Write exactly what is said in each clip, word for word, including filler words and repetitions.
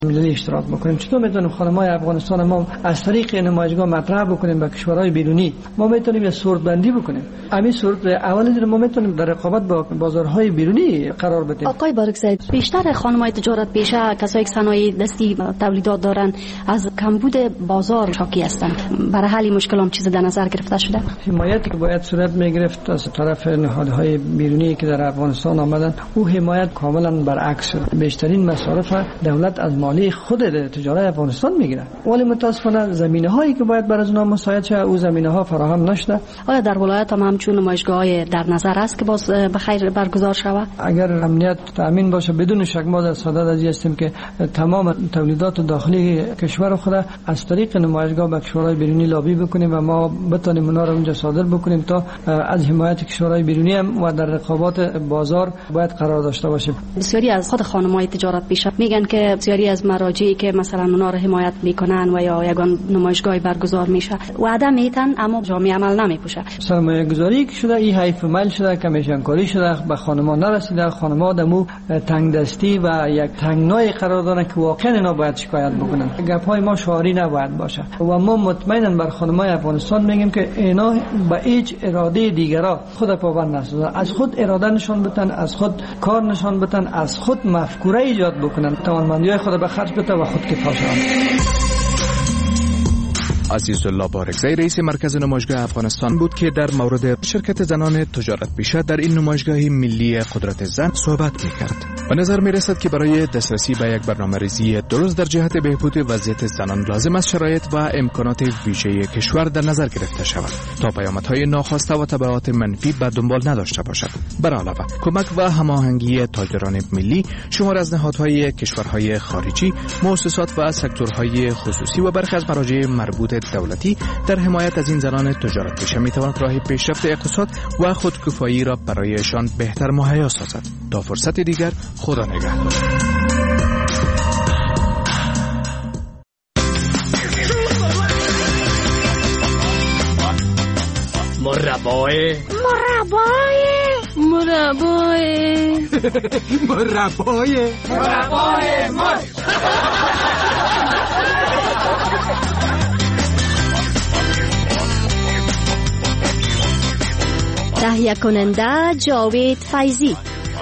ملی اشتراک بکنیم. چطور میتونیم خانم‌های افغانستان ما از طریق نمایشگاه مطرح بکنیم به کشورهای بیرونی؟ ما میتونیم یه صورت بندی بکنیم. همین صورت اول ما میتونیم در رقابت با بازارهای بیرونی قرار بدیم. آقای بارکزی، بیشتر خانم‌های تجارت پیشه، کسایی که صنایع دستی تولیدات دارن، از کمبود بازار شاکی هستند. برای حل مشکلام چیز در نظر گرفته شده؟ حمایتی که باید صورت میگرفت از طرف نهادهای بیرونی که در افغانستان آمدن، او حمایت کاملا برعکس شد. بیشترین مصارف دولت از مالی خود تجارت افغانستان میگیره، ولی متاسفانه زمینه‌هایی که باید برای اونها مساعد شه او زمینه‌ها فراهم نشده. آیا در ولایت هم همچون نمایشگاه‌های در نظر است که باز به خیر برگزار شود؟ اگر امنیت تامین باشه بدون شک ما در سعادت از هستیم که تمام تولیدات داخلی کشور خود از طریق نمایشگاه به کشورهای بیرونی لابی بکنیم و ما بتونیم اونا رو اونجا صادر بکنیم تا از حمایت کشورهای بیرونی هم و در رقابت بازار باید قرار داشته باشیم. بسیاری از خود خانم‌های تجارت پیشه میگن که بسیاری از مراجعی که مثلا اونا رو حمایت میکنن و یا یگان نمایشگاهی برگزار میشه وعده میتن اما جامعه عمل نمیپوشه. سرمایه گذاری که شده این حیف مال شده، کمیشن کاری شده، به خانما نرسیده. خانما دمو تنگ دستی و یک تنگنای قرار دارن که واقعا اینا باید شکایت بکنن. گپ‌های ما شعاری نباید باشه و ما مطمئنا بر خانمای افغانستان میگیم که اینا به هیچ اراده دیگرا خود پابند نشدن، از خود اراده نشان بدن، از خود کار نشان بدن، از خود مفکوره ایجاد بکنن، توانمندی‌های خود به خرج بدن و خود کفا شوند. عزیزالله بارکزی رئیس مرکز نمایشگاه افغانستان بود که در مورد شرکت زنان تجارت پیشه در این نمایشگاه ملی قدرت زن صحبت می‌کرد. به نظر می‌رسد که برای دسترسی به یک برنامه‌ریزی درست در جهت بهبود وضعیت زنان لازم است شرایط و امکانات ویژه کشور در نظر گرفته شود تا پیامدهای ناخواسته و تبعات منفی به دنبال نداشته باشد. بر علاوه کمک و هماهنگی تاجران ملی، شمار از نهادهای کشورهای خارجی، مؤسسات و سکتورهای خصوصی و برخی از مراجع مربوط دولتی در حمایت از این زنان تجارت پیشه میتواند راه پیشرفت اقتصاد و خودکفایی را برایشان بهتر مهیا سازد. تا فرصت دیگر، خدا نگهدار. مربای مربای مربای مربای مربای مرچ. تهیه کننده جاوید فیضی.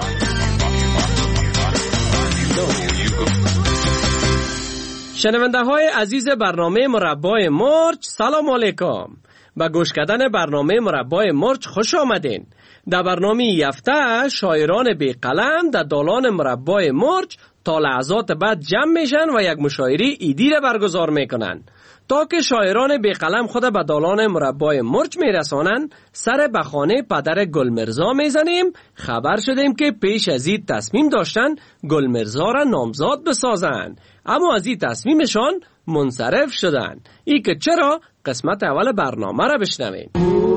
شنونده های عزیز برنامه مربای مرچ، سلام علیکم. به گوش کردن برنامه مربای مرچ خوش آمدین. در برنامه یفته شاعران بی قلم در دالان مربای مرچ تا لحظات بعد جمع میشن و یک مشاعره ایدی را برگزار میکنن. تا که شاعران بی قلم خود به دالان مربای مرچ میرسانن، سر به خانه پدر گلمرزا میزنیم. خبر شدیم که پیش از این تصمیم داشتن گلمرزا را نامزاد بسازن، اما از این تصمیمشان منصرف شدن. ای که چرا؟ قسمت اول برنامه را بشنویم.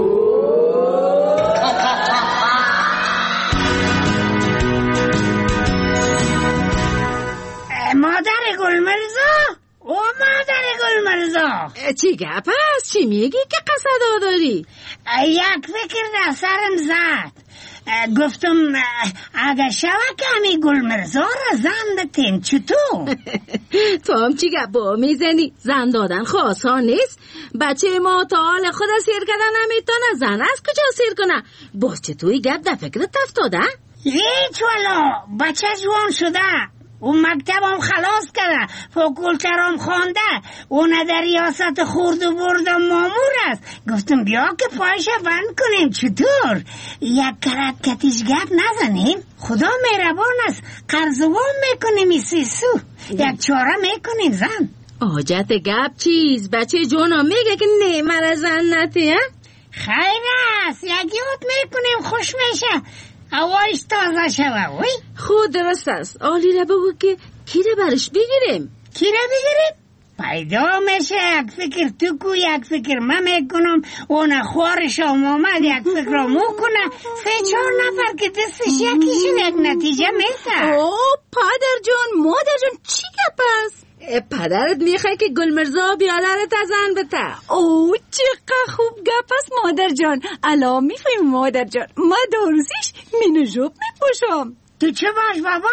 مادر گلمرزا، او مادر گلمرزا، چی گپ است؟ چی میگی که قصد داری؟ یک فکر در سرم زد. گفتم اگه شوه که همی گلمرزا را زن بتین چطور؟ تو هم چی گپ با میزنی؟ زن دادن خواستان نیست. بچه ما تا حال خود سیر کردن نمیتونه، زن از کجا سیر کنه؟ باز چطوری گپ در فکرت افتاده؟ هیچ والا، بچه جوان شده، اون مکتبم خلاص کرده، فاکولترم خوانده، اون در ریاست خورد و برد و مامور است. گفتم بیا که پایش بند کنیم چطور؟ یک کرد کتیش گپ نزنیم؟ خدا مهربان است، قرض وام میکنیم ایسی سو، یک چاره میکنیم زن. آجت گپ چیز؟ بچه جونا میگه که نه مرا زن نتی. خیر است، یک یاد میکنیم خوش میشه، هوایش تازه شوه. وی خود درست است. آلی را بگو که کی را برش بگیریم؟ کی را بگیریم؟ پیدا میشه یک فکر تو کو، یک فکر من میکنم، اون خوارش هم آمد یک فکر را مو کنه، سه چهار نفر که دستش یکیشون یک نتیجه میسه. اوه پدر جان، مادر جان، چی گپ است؟ پدرت میخواه که گلمرزا بیادرت ازن بته. اوه چقدر خوب گپ است مادر جان. الا میفهمی مادر جان، ما دو روزیش مینو جوب میپوشم. تو چه باش بابا؟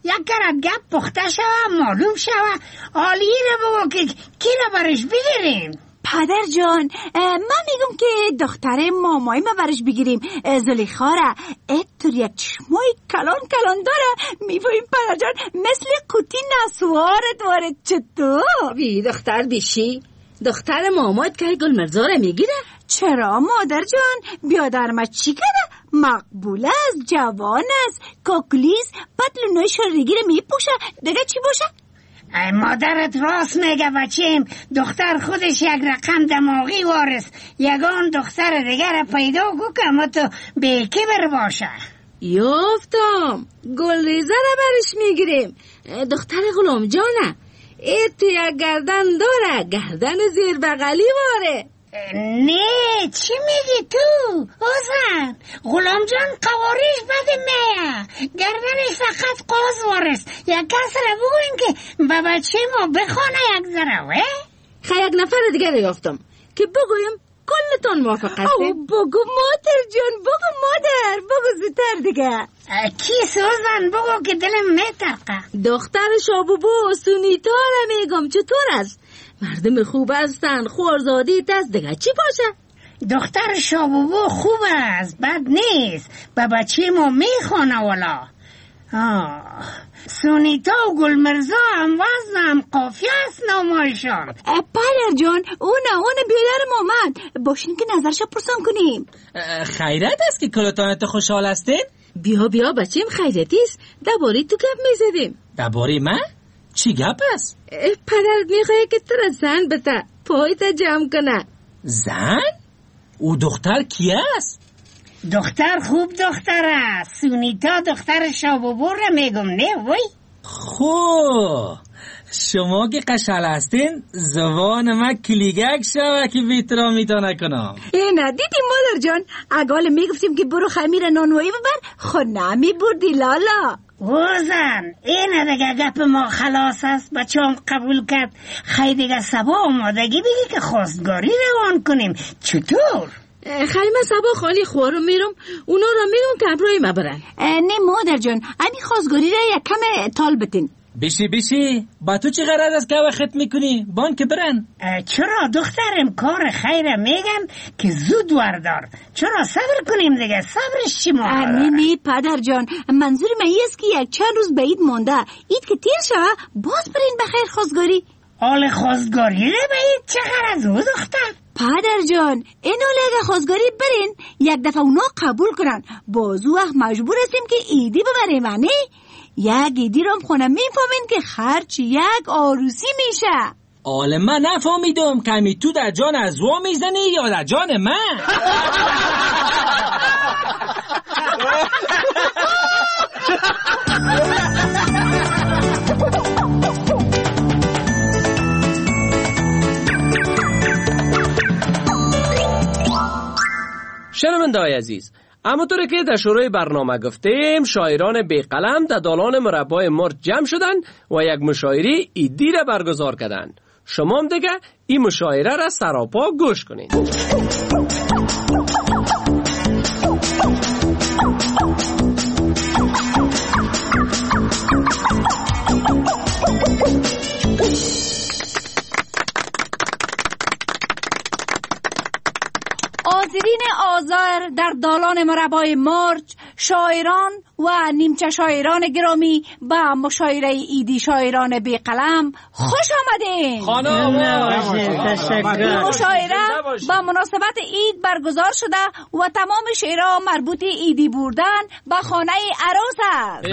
یک کرد گپ پخته شوه معلوم شوه. حالی رو بگو که کی رو برش بگیریم؟ پدر جان من میگم که دختر مامای ما برش بگیریم، زلیخا را. اتر یک چشمای کلان کلان داره، میباییم پدر جان مثل قوطی نسوارت وارد. چطور؟ بی دختر بیشی دختر مامایت که گلمرزا را میگیره؟ چرا مادر جان؟ بیادرمت چی کنه؟ مقبول است، جوان است، کاکلیز، پتلونای شرگی رو میپوشه. دیگه چی باشه؟ ای مادرت راست میگه بچیم. دختر خودش یک رقم دماغی وارث. یگان دختر دیگر پیدا کو که اما تو به کبر باشه. یافتم، گلریزه را برش میگیریم. دختر غلام جانه، ای تو یک گردن داره، گردن زیر بغلی واره. نه چی میگی تو اوزن؟ غلام جان قواریش بده میه، گردنش فقط قوز وارست. یک کس را بگوین که با بچه ما بخونه یک ذره. خیلی یک نفر دیگر یافتم که بگویم کلتون موافق هستیم. بگو مادر جان، بگو مادر، بگو زودتر دیگه. کی سوزن؟ بگو که دلم میترقه. دختر شابوبو سونیتا را میگم. چطور است؟ مردم خوب هستن، خورزادی دست. دیگه چی باشه؟ دختر شابوبو خوب است، بد نیست، با بچه ما میخونه. والا سونیتا و گلمرزا هم وزن هم قافیه است نامایشان. پدر جان اونه اونه بیادر مامد، باشین که نظرش پرسان کنیم. خیرت است که کلتانت خوشحال هستین؟ بیا بیا بچیم خیرتی است. درباره تو گپ میزدیم. درباره من؟ چی گپ است؟ پدرت میخواه که تو را زن بده، پایت جمع کنه. زن؟ او دختر کی است؟ دختر خوب دختر است. سونیتا دختر شابوبو را میگم. نه وای خو شما که قشل هستین زبان من کلیگک شوه که بیترا میتونه کنم. اینه دیدی مادر جان، اگال میگفتیم که برو خمیر نانوایی ببر، خود نمی بردی لالا. اوزن اینه دیگه گپ ما خلاص است. بچه هم قبول کرد. خیلی دیگه سبا آمادگی بگی که خواستگاری روان کنیم. چطور؟ خیلی من سبا خالی خوارو میرم، اونا را میگم که امروی ما برن. نه مادر جان، امی خواستگاری را یک کم تال بتین. بشی بشی با تو چی قرار است که وقت میکنی؟ بان که برن. چرا دخترم کار خیره میگم که زود وردار. چرا صبر کنیم دیگه؟ صبرش چی ما؟ نه نه پدر جان، منظور من است که یک چند روز به عید مونده، عید که تیر شوه باز برین بخیر خواستگاری. حال خواستگاری را به عید چه غرض او دختر؟ پدر جان اینو لگه خواستگاری برین یک دفعه اونا قبول کنن، بازو وقت مجبور هستیم که ایدی ببریم. نه یک ایدی رو خونه میفهمین که خرچ یک آروسی میشه. آل من نفهمیدم کمی تو در جان از رو میزنی یا در جان من؟ شنونده‌های عزیز، همونطور که در شروع برنامه گفتیم، شاعران بی قلم در دالان مربع مرج جمع شدن و یک مشاعره ایدی را برگزار کردند. شما هم دیگه این مشاعره را سراپا گوش کنید. حاضرین آذر در دالان مربع مرج، شاعران و نیمچه شاعران گرامی به مشاعره ایدی شاعران بی قلم خوش آمدین. خانم این مشاعره با مناسبت عید برگزار شده و تمام شعرها مربوط ایدی بردن به خانه عروس است.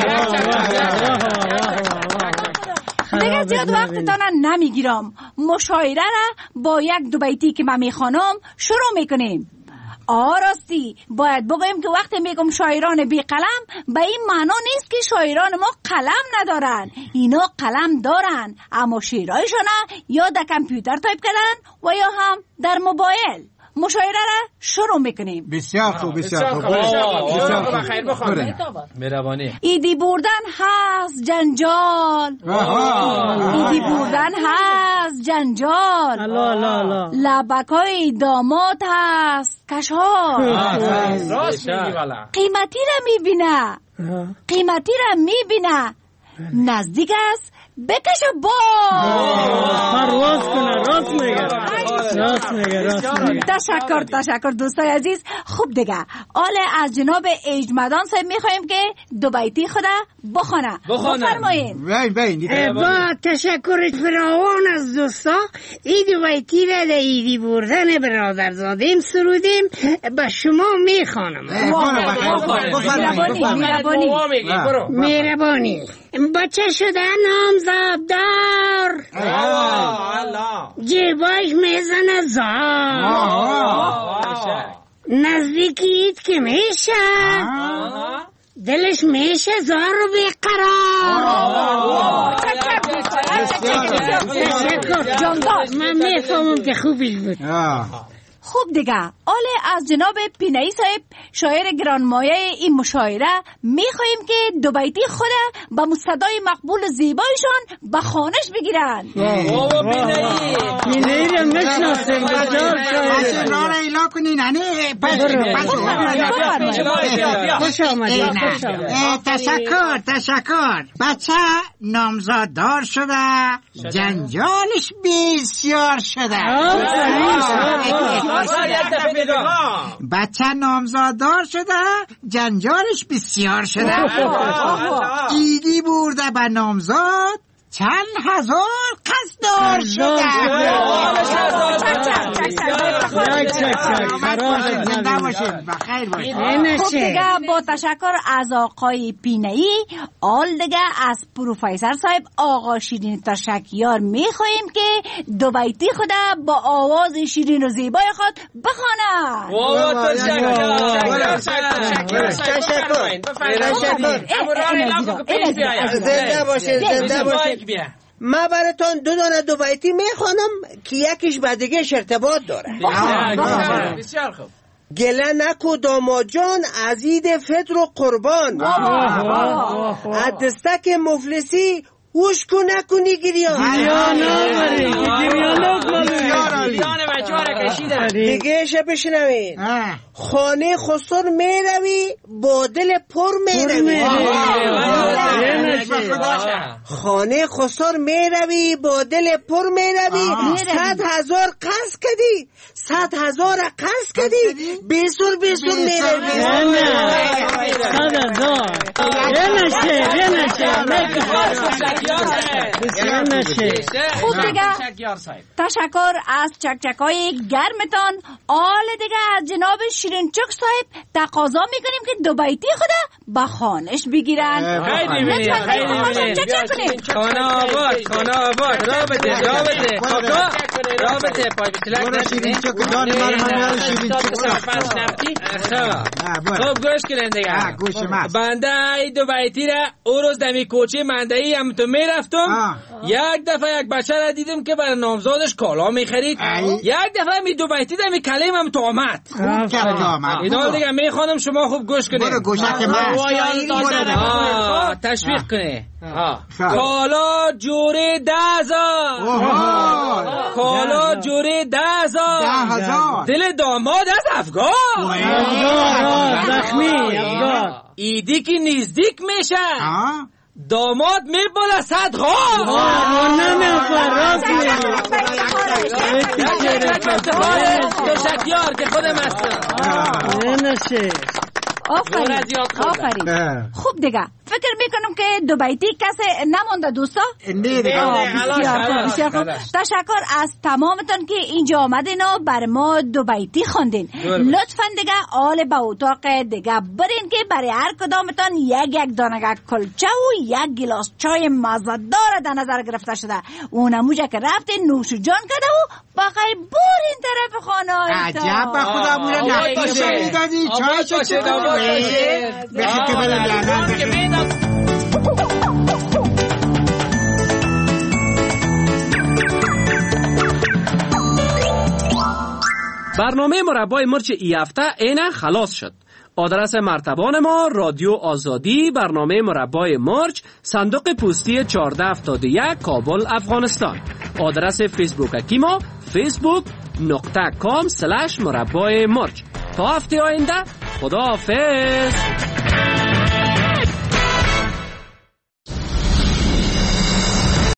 دیگه زیاد وقتتان نمیگیرم، مشاعره را با یک دو بیتی که من میخوانم شروع میکنیم. آراستی باید بگویم که وقتی میگم شاعران بی قلم به این معنا نیست که شاعران ما قلم ندارن. اینا قلم دارن اما شعرهایشان یا در کامپیوتر تایپ کردن و یا هم در موبایل. مشاعره را شروع میکنیم. بسیار خوب بسیار خوب. بسیار خوب. خیر بخوان. مهربانی. ایدی بردن هست جنجال. ایدی بردن هست جنجال. لبکای داماد هست کشال. راست میگی والا. قیمتی را میبینه، قیمتی را میبینه، نزدیک است. بکشه با پرواز کنه. راست میگه راست میگه راست میگه. تشکر تشکر دوستای عزیز. خوب دیگه حالا از جناب اجمدان صاحب میخوایم که دو بیتی خدا بخونه. بفرمایید. با تشکر فراوان از دوستا، این دو بیتی را در ایدی بردن برادرزادیم سرودیم، به شما میخوانم. میربانی میربانی. بچه شده نامزد دار، جیبایش میزنه زار، نزدیکیت که میشه دلش میشه زار و بیقرار. من میفهمم که خوبی بود. خوب دیگه حالا از جناب پینایی صاحب شاعر گرانمایه این مشاعره میخواییم که دو بیتی خود با صدای مقبول زیبایشان به خوانش بگیرن. بابا پینایی پینایی رو میشناسیم. بسیار شاعر را را ایلا کنین. خوش آمدید. تشکر تشکر. بچه نامزاد دار شده، جنجالش بسیار شده. بچه نامزاد دار شده، جنجالش بسیار شده. ایدی برده به نامزاد، چند هزار قصدار شده. زنده باشید، بخیر باشید. خب دیگه با تشکر از آقای پینایی، آل دیگه از پروفیسر صاحب آقا شیرین تشکیار میخواییم که دو بیتی خود با آواز شیرین و زیبای خود بخوانند. بابا تشکر تشکر زنده باشید زنده باشید. ما براتون دو دانه دو بیتی میخوانم که یکیش به دیگه ارتباط داره. بسیار خوب. گله نکو داماد جان از عید فطر و قربان، از دستک مفلسی اوش کو نکنی گریان. گریان آوری گریان آوری گریان بچه ها را کشیدن. دیگه شه بشنوین. خانه خسر میروی با دل پر میروی. خانه خسر میروی با دل پر میروی. صد هزار قرض کدی صد هزار قرض کدی بیسور بیسور میروی. صد هزار یه نشه یه نشه. خوب دیگه تشکر از چکچکای گرمتان. آل دیگه از جناب شیرین چک صاحب تقاضا میکنیم که دو بیتی خدا با خوانش بگیرن. خیلی بینیم خیلی بینیم. خانه آباد خانه آباد رابطه رابطه کاکا رابطه پای بسلک شیرین چک جان من من شیرین خب گوش کنین دیگه. بنده ای دو بیتی را او روز دمی کوچه مندهی هم تو میرفتم، یک دفعه یک بچه را دیدم که برای نامزادش کالا میخرید. یک دفعه می دو بیتی دمی کلیم هم تو آمد. خوب کرد آمد. اینا دیگه میخوانم شما خوب گوش کنید. برو گوشک من تشویق کنه. کالا جوره ده هزار، کالا جوره ده هزار، دل داماد از افغان، زخمی افغان. ایدی که نزدیک میشه داماد میباله صد غار. تشکیار که خودم هستم. آفرین آفرین. خوب دیگه فکر میکنم که دو بیتی کسی نمونده دوستا. بسیار خوب. تشکر از تمامتون که اینجا آمدین و بر ما دو بیتی خوندین. لطفا دیگه آل به اتاق دیگه برین که برای هر کدامتون یک یک دانه کلچه و یک گلاس چای مزه‌دار در نظر گرفته شده. اونموجه که رفتین نوش جان کرده و بخیر برین طرف خانه. عجب به خدا موره نقاشا میدادی چای چای چای بخیر که بلن لعنت. برنامه مربای مرچ ای هفته اینه خلاص شد. آدرس مرتبان ما رادیو آزادی، برنامه مربای مرچ، صندوق پستی چهارده هفتاد و یک، کابل، افغانستان. آدرس فیسبوک اکی ما فیسبوک نقطه کام سلش مربای مرچ. تا هفته آینده خدا حافظ.